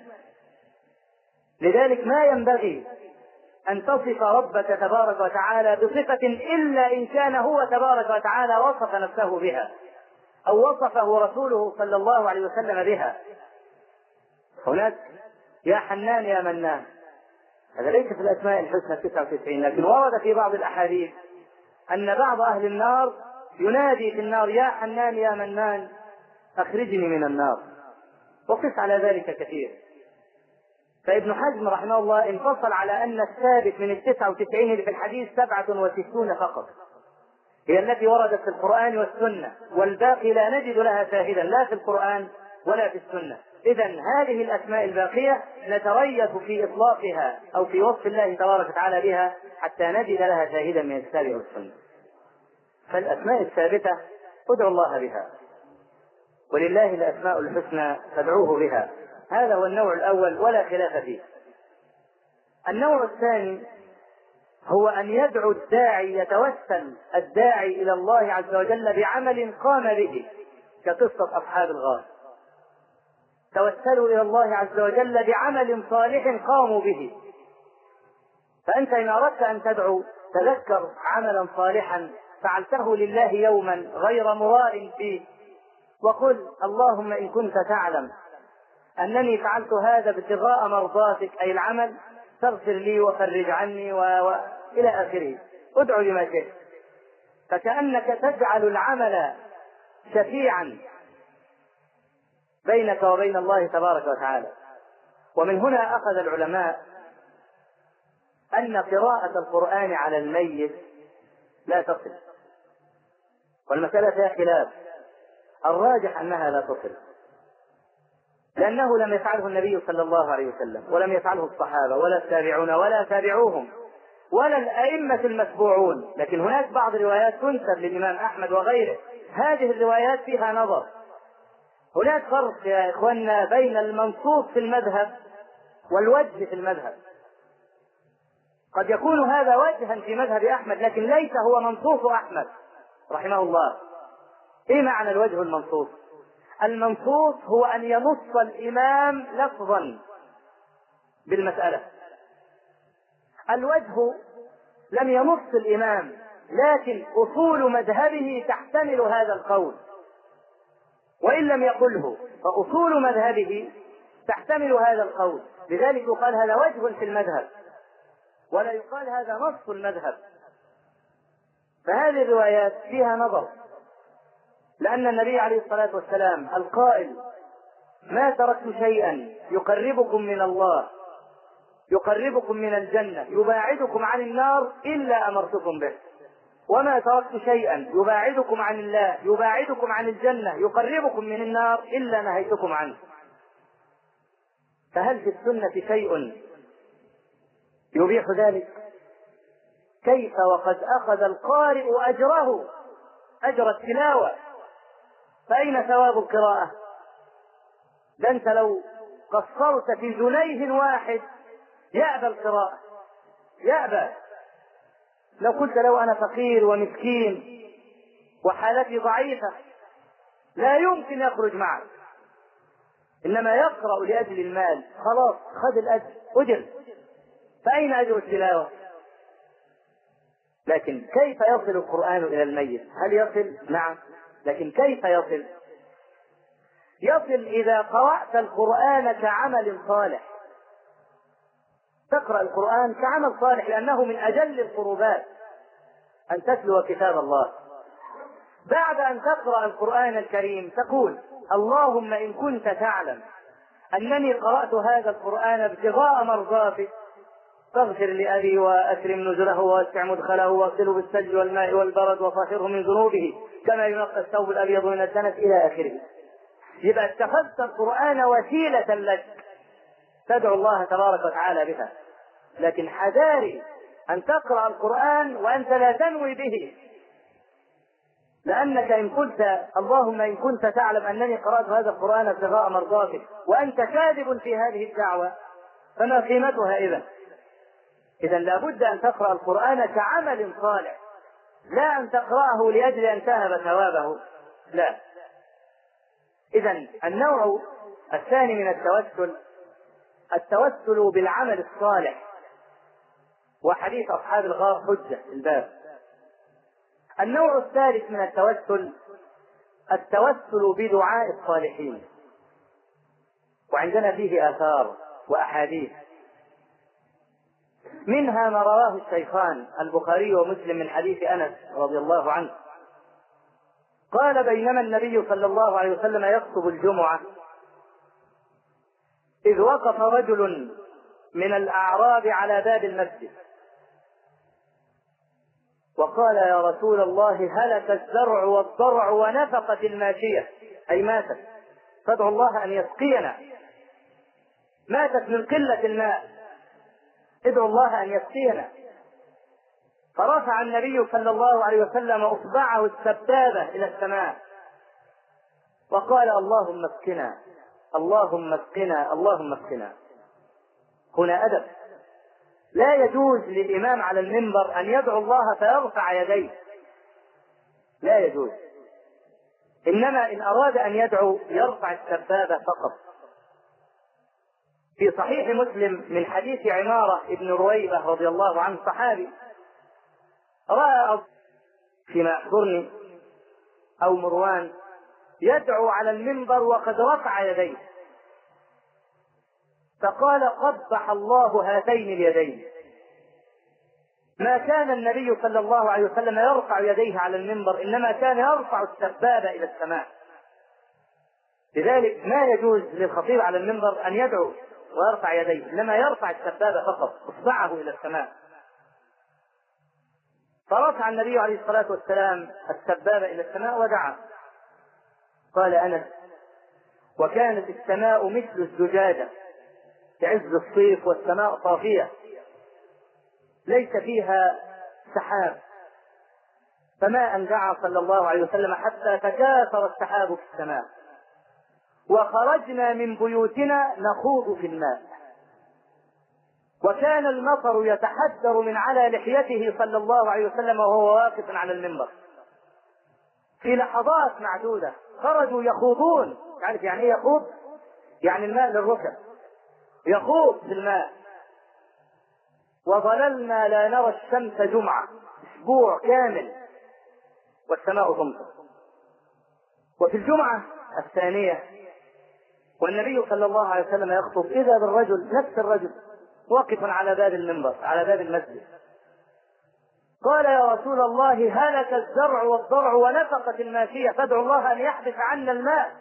لذلك ما ينبغي أن تصف ربك تبارك وتعالى بصفة إلا إن كان هو تبارك وتعالى وصف نفسه بها أو وصفه رسوله صلى الله عليه وسلم بها. هناك يا حنان يا منان، هذا ليس في الأسماء الحسنى 99، لكن ورد في بعض الأحاديث أن بعض أهل النار ينادي في النار: يا حنان يا منان أخرجني من النار. وقس على ذلك كثير. فابن حزم رحمه الله انفصل على أن الثابت من 99 اللي في الحديث 67 فقط هي التي وردت في القرآن والسنة، والباقي لا نجد لها شاهدا لا في القرآن ولا في السنة. إذن هذه الأسماء الباقية نتريث في إطلاقها أو في وصف الله تبارك وتعالى بها حتى نجد لها شاهدا من الكتاب والسنة. فالأسماء الثابتة ادعوا الله بها، ولله الأسماء الحسنى فادعوه بها. هذا هو النوع الأول ولا خلاف فيه. النوع الثاني هو أن يدعو الداعي، يتوسل الداعي إلى الله عز وجل بعمل قام به، كقصة أصحاب الغار. توسلوا إلى الله عز وجل بعمل صالح قاموا به. فأنت إن أردت أن تدعو تذكر عملا صالحا فعلته لله يوما غير مراء فيه، وقل: اللهم إن كنت تعلم أنني فعلت هذا ابتغاء مرضاتك، أي العمل، فاغفر لي وفرج عني إلى آخره. ادعو لما شئت، فكأنك تجعل العمل شفيعا بينك وبين الله تبارك وتعالى. ومن هنا أخذ العلماء أن قراءة القرآن على الميت لا تصل، والمسألة فيها خلاف، الراجح أنها لا تصل، لأنه لم يفعله النبي صلى الله عليه وسلم، ولم يفعله الصحابة ولا التابعون ولا تابعوهم ولا الأئمة المتبوعون. لكن هناك بعض الروايات تنسب للإمام أحمد وغيره، هذه الروايات فيها نظر. هناك فرق يا إخواننا بين المنصوص في المذهب والوجه في المذهب. قد يكون هذا وجها في مذهب أحمد لكن ليس هو منصوص أحمد، رحمه الله: ايه معنى الوجه المنصوص؟ المنصوص هو ان ينص الامام لفظا بالمسألة. الوجه لم ينص الامام، لكن اصول مذهبه تحتمل هذا القول، وان لم يقله فاصول مذهبه تحتمل هذا القول، لذلك يقال هذا وجه في المذهب ولا يقال هذا نص المذهب. فهذه الروايات فيها نظر، لأن النبي عليه الصلاة والسلام القائل: ما تركت شيئا يقربكم من الله يقربكم من الجنة يباعدكم عن النار إلا أمرتكم به، وما تركت شيئا يباعدكم عن الله يباعدكم عن الجنة يقربكم من النار إلا نهيتكم عنه. فهل في السنة شيء يبيح ذلك؟ كيف وقد أخذ القارئ أجره، أجر التلاوة، فأين ثواب القراءة؟ ده أنت لو قصرت في جنيه واحد يأبى القراءة، يأبى. لو قلت له أنا فقير ومسكين وحالتي ضعيفة لا يمكن يخرج معك، إنما يقرأ لأجل المال، خلاص خذ الأجر أجر، فأين أجر التلاوة؟ لكن كيف يصل القرآن إلى الميت؟ هل يصل؟ نعم، لكن كيف يصل؟ يصل إذا قرأت القرآن كعمل صالح. تقرأ القرآن كعمل صالح، لأنه من أجل القربات أن تتلو كتاب الله. بعد أن تقرأ القرآن الكريم تقول: اللهم إن كنت تعلم أنني قرأت هذا القرآن ابتغاء مرضاتك فاغفر لأبي وأكرم نزله ووسع مدخله واغسله بالثلج والماء والبرد وطهره من ذنوبه كما ينقى الثوب الأبيض من الدنس إلى آخره. يبقى اتخذت القرآن وسيلة لك تدعو الله تبارك وتعالى بها، لكن حذاري أن تقرأ القرآن وأنت لا تنوي به، لأنك إن قلت اللهم إن كنت تعلم أنني قرأت هذا القرآن ابتغاء مرضاتك وأنت كاذب في هذه الدعوة فما قيمتها إذن؟ إذن لابد أن تقرأ القرآن كعمل صالح، لا أن تقرأه لأجل أن تهب ثوابه، لا. إذن النوع الثاني من التوسل بالعمل الصالح، وحديث أصحاب الغار حجة الباب. النوع الثالث من التوسل بدعاء الصالحين، وعندنا فيه آثار وأحاديث، منها ما رواه الشيخان البخاري ومسلم من حديث أنس رضي الله عنه قال: بينما النبي صلى الله عليه وسلم يخطب الجمعة إذ وقف رجل من الأعراب على باب المسجد وقال: يا رسول الله هلك الزرع والضرع ونفقت الماشية، أي ماتت، فادعوا الله أن يسقينا، ماتت من قلة الماء، ادعوا الله أن يسقينا. فرفع النبي صلى الله عليه وسلم أصبعه السبابة إلى السماء وقال: اللهم اسقنا اللهم اسقنا اللهم اسقنا. هنا أدب، لا يجوز للإمام على المنبر أن يدعو الله فيرفع يديه، لا يجوز، إنما إن أراد أن يدعو يرفع السبابة فقط. في صحيح مسلم من حديث عمارة ابن رويبة رضي الله عنه صحابي رأى فيما يحضرني أو مروان يدعو على المنبر وقد رفع يديه، فقال: قبح الله هاتين اليدين. ما كان النبي صلى الله عليه وسلم يرفع يديه على المنبر، إنما كان يرفع السبابة إلى السماء. لذلك ما يجوز للخطيب على المنبر أن يدعو ويرفع يديه، إنما يرفع السبابة فقط، اصبعه إلى السماء. فرفع النبي عليه الصلاة والسلام السبابة إلى السماء ودعا. قال أنس: وكانت السماء مثل الزجاجة في عز الصيف والسماء صافية ليس فيها سحاب، فما أن دعا صلى الله عليه وسلم حتى تكاثر السحاب في السماء، وخرجنا من بيوتنا نخوض في الماء، وكان المطر يتحدر من على لحيته صلى الله عليه وسلم وهو واقف على المنبر. في لحظات معدودة خرجوا يخوضون. تعرف يعني ايه يخوض؟ يعني الماء للركب، يخوض في الماء. وظللنا لا نرى الشمس جمعة، اسبوع كامل والسماء تمطر. وفي الجمعة الثانية والنبي صلى الله عليه وسلم يخطب، إذا بالرجل نفس الرجل واقف على باب المنبر على باب المسجد. قال يا رسول الله هلك الزرع والضرع ونفقت الماشية، فادعو الله أن يحدث عنا الماء.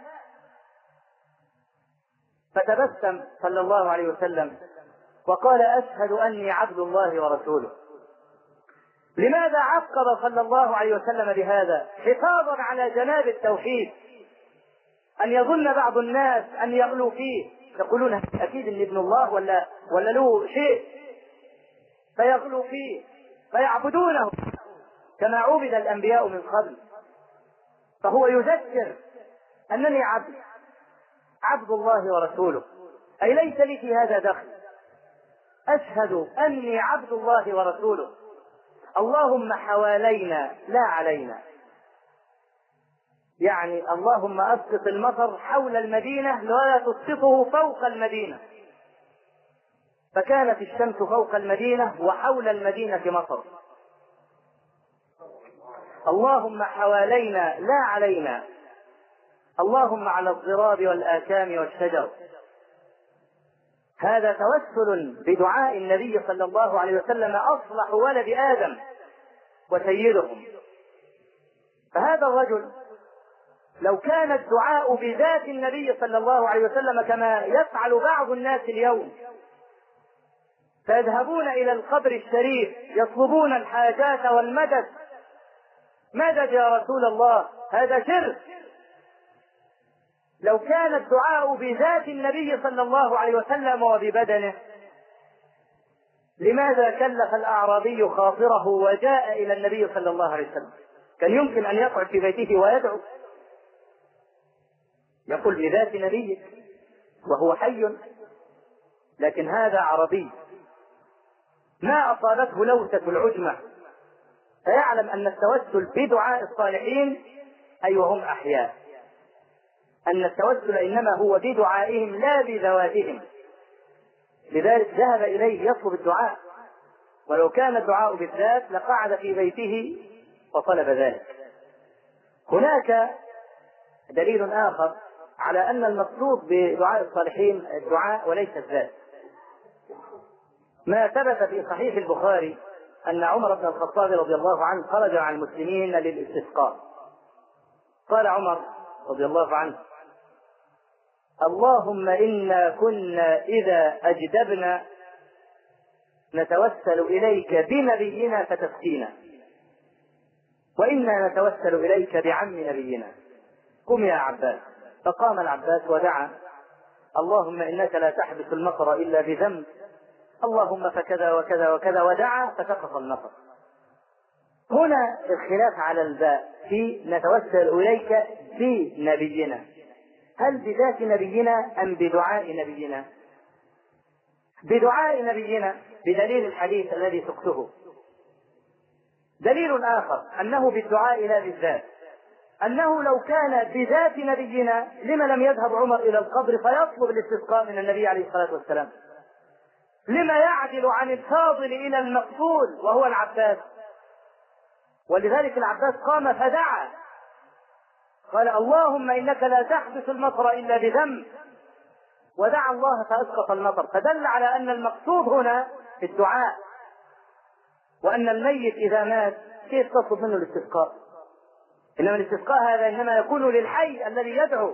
فتبسم صلى الله عليه وسلم وقال أشهد أني عبد الله ورسوله. لماذا عقب صلى الله عليه وسلم بهذا؟ حفاظا على جناب التوحيد. أن يظن بعض الناس أن يغلوا فيه، يقولون أكيد أن ابن الله ولا له شيء، فيغلوا فيه فيعبدونه كما عبد الأنبياء من قبل. فهو يذكر أنني عبد الله ورسوله، أي ليس لي في هذا دخل. أشهد أني عبد الله ورسوله، اللهم حوالينا لا علينا. يعني اللهم أسقط المطر حول المدينة ولا تسقطه فوق المدينة. فكانت الشمس فوق المدينة وحول المدينة مطر. اللهم حوالينا لا علينا، اللهم على الضراب والآكام والشجر. هذا توسل بدعاء النبي صلى الله عليه وسلم أصلح ولد آدم وسيدهم. فهذا الرجل لو كان الدعاء بذات النبي صلى الله عليه وسلم كما يفعل بعض الناس اليوم، فيذهبون إلى القبر الشريف يطلبون الحاجات والمدد، مدد يا رسول الله، هذا شرك. لو كان الدعاء بذات النبي صلى الله عليه وسلم وببدنه، لماذا كلف الأعرابي خاطره وجاء إلى النبي صلى الله عليه وسلم؟ كان يمكن أن يقعد في بيته ويدعو، يقول بذات نبيك وهو حي. لكن هذا عربي ما أصابته لوثة العجمة، فيعلم أن التوسل بدعاء الصالحين أي وهم أحياء، أن التوسل إنما هو بدعائهم لا بذواتهم. لذلك ذهب إليه يطلب الدعاء، ولو كان الدعاء بالذات لقعد في بيته وطلب ذلك. هناك دليل آخر على أن المقصود بدعاء الصالحين الدعاء وليس الذات. ما ثبت في صحيح البخاري أن عمر بن الخطاب رضي الله عنه خرج مع المسلمين للاستسقاء. قال عمر رضي الله عنه: اللهم إنا كنا إذا أجدبنا نتوسل إليك بنبينا فتسقينا، وإنا نتوسل إليك بعم نبينا، قم يا عباس. فقام العباس ودعا: اللهم إنك لا تحبس المطر إلا بذنب، اللهم فكذا وكذا وكذا، ودعا فسقط المطر. هنا الخلاف على الباء في نتوسل إليك بنبينا، هل بذات نبينا أم بدعاء نبينا؟ بدعاء نبينا بدليل الحديث الذي سقته. دليل آخر أنه بالدعاء لا بالذات، أنه لو كان بذات نبينا لما لم يذهب عمر إلى القبر فيطلب الاستسقاء من النبي عليه الصلاة والسلام؟ لما يعدل عن الفاضل إلى المقبول وهو العباس؟ ولذلك العباس قام فدعا، قال: اللهم إنك لا تحبس المطر إلا بذنب، ودعا الله فأسقط المطر. فدل على أن المقصود هنا في الدعاء، وأن الميت إذا مات كيف تطلب منه الاستسقاء؟ إنما الاستسقاء هذا إنما يكون للحي الذي يدعو.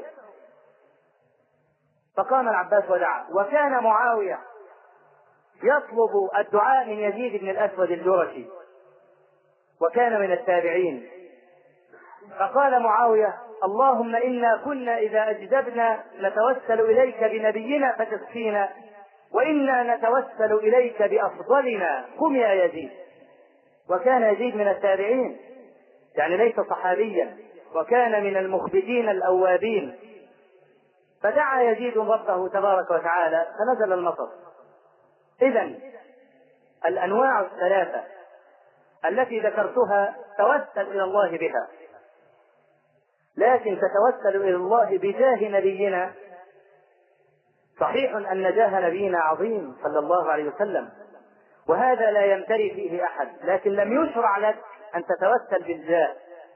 فقام العباس ودعا. وكان معاوية يطلب الدعاء من يزيد بن الأسود الجرشي، وكان من التابعين. فقال معاوية: اللهم إنا كنا إذا أجدبنا نتوسل إليك بنبينا فتسقينا، وإنا نتوسل إليك بأفضلنا، قم يا يزيد. وكان يزيد من التابعين، يعني ليس صحابيا، وكان من المخبتين الأوابين. فدعا يزيد ربه تبارك وتعالى فنزل المطر. إذن الأنواع الثلاثة التي ذكرتها توسل إلى الله بها. لكن تتوسل إلى الله بجاه نبينا. صحيح أن جاه نبينا عظيم صلى الله عليه وسلم، وهذا لا يمتري فيه أحد، لكن لم يشرع لك أن تتوسل بالجاه.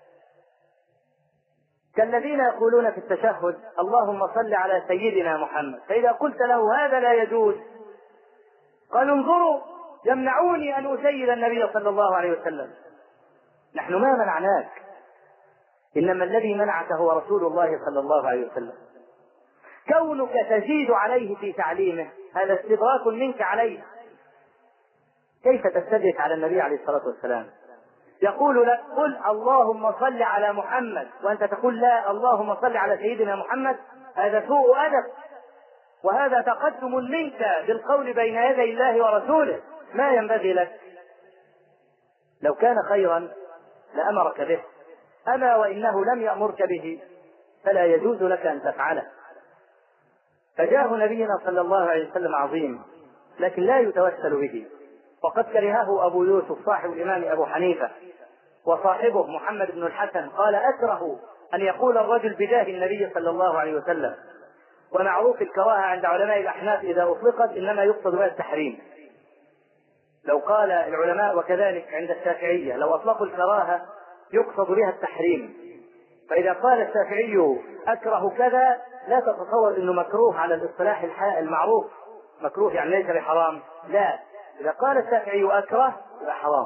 كالذين يقولون في التشهد اللهم صل على سيدنا محمد، فإذا قلت له هذا لا يجوز قالوا انظروا يمنعوني أن أسيد النبي صلى الله عليه وسلم. نحن ما منعناك، إنما الذي منعك هو رسول الله صلى الله عليه وسلم. كونك تزيد عليه في تعليمه هذا استدراك منك عليه. كيف تستدرك على النبي عليه الصلاة والسلام؟ يقول لك قل اللهم صل على محمد وأنت تقول لا اللهم صل على سيدنا محمد، هذا سوء أدب، وهذا تقدم منك بالقول بين يدي الله ورسوله، ما ينبغي لك. لو كان خيرا لأمرك به، أما وإنه لم يأمرك به فلا يجوز لك أن تفعله. فجاه نبينا صلى الله عليه وسلم عظيم، لكن لا يتوسل به، وقد كرهه أبو يوسف صاحب الإمام أبو حنيفة وصاحبه محمد بن الحسن، قال أكره أن يقول الرجل بجاه النبي صلى الله عليه وسلم. ومعروف الكراهة عند علماء الأحناف إذا أطلقت إنما يقصد بها التحريم. لو قال العلماء وكذلك عند الشافعية لو أطلقوا الكراهة يقصد بها التحريم. فإذا قال الشافعي أكره كذا لا تتصور أنه مكروه على الاصطلاح المعروف، مكروه يعني ليس بحرام، لا، إذا قال الشافعي أكره يبقى حرام.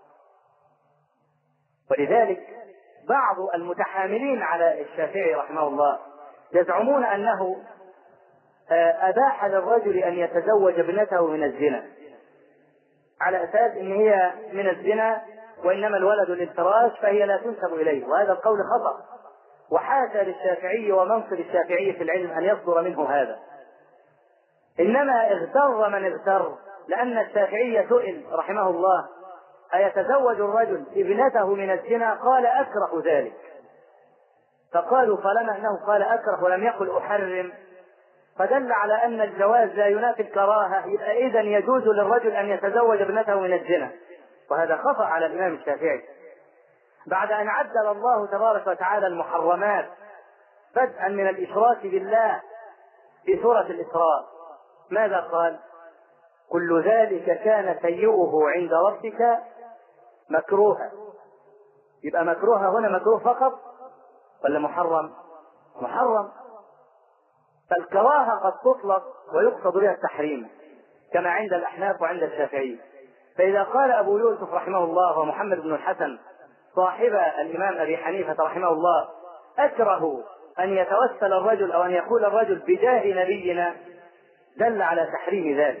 ولذلك بعض المتحاملين على الشافعي رحمه الله يزعمون أنه أباح للرجل أن يتزوج ابنته من الزنا على أساس أن هي من الزنا وإنما الولد للفراش فهي لا تنسب إليه، وهذا القول خطأ، وحاشا للشافعي ومنصب الشافعي في العلم أن يصدر منه هذا. إنما اغتر من اغتر، لأن الشافعي سئل رحمه الله أيتزوج الرجل ابنته من الزنا؟ قال أكره ذلك. فقالوا طالما أنه قال أكره ولم يقل أحرم فدل على أن الجواز لا ينافي الكراهة، يبقى إذن يجوز للرجل أن يتزوج ابنته من الزنا، وهذا خطأ على الإمام الشافعي. بعد أن عدل الله تبارك وتعالى المحرمات بدءا من الإشراك بالله في سورة الإسراء ماذا قال؟ كل ذلك كان سيئه عند ربك مكروها. يبقى مكروها هنا مكروه فقط ولا محرم؟ محرم. فالكراهة قد تطلق ويقصد بها التحريم كما عند الأحناف وعند الشافعي. فإذا قال أبو يوسف رحمه الله ومحمد بن الحسن صاحب الإمام أبي حنيفة رحمه الله أكره أن يتوسل الرجل أو أن يقول الرجل بجاه نبينا، دل على تحريم ذلك.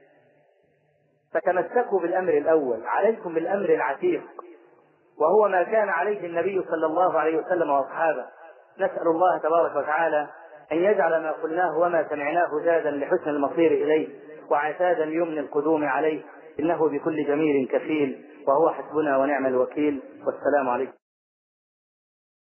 فتمسكوا بالأمر الأول، عليكم بالأمر العتيق، وهو ما كان عليه النبي صلى الله عليه وسلم وأصحابه. نسأل الله تبارك وتعالى أن يجعل ما قلناه وما سمعناه زادا لحسن المصير إليه وعتادا ليمن القدوم عليه، إنه بكل جميل كفيل، وهو حسبنا ونعم الوكيل. والسلام عليكم.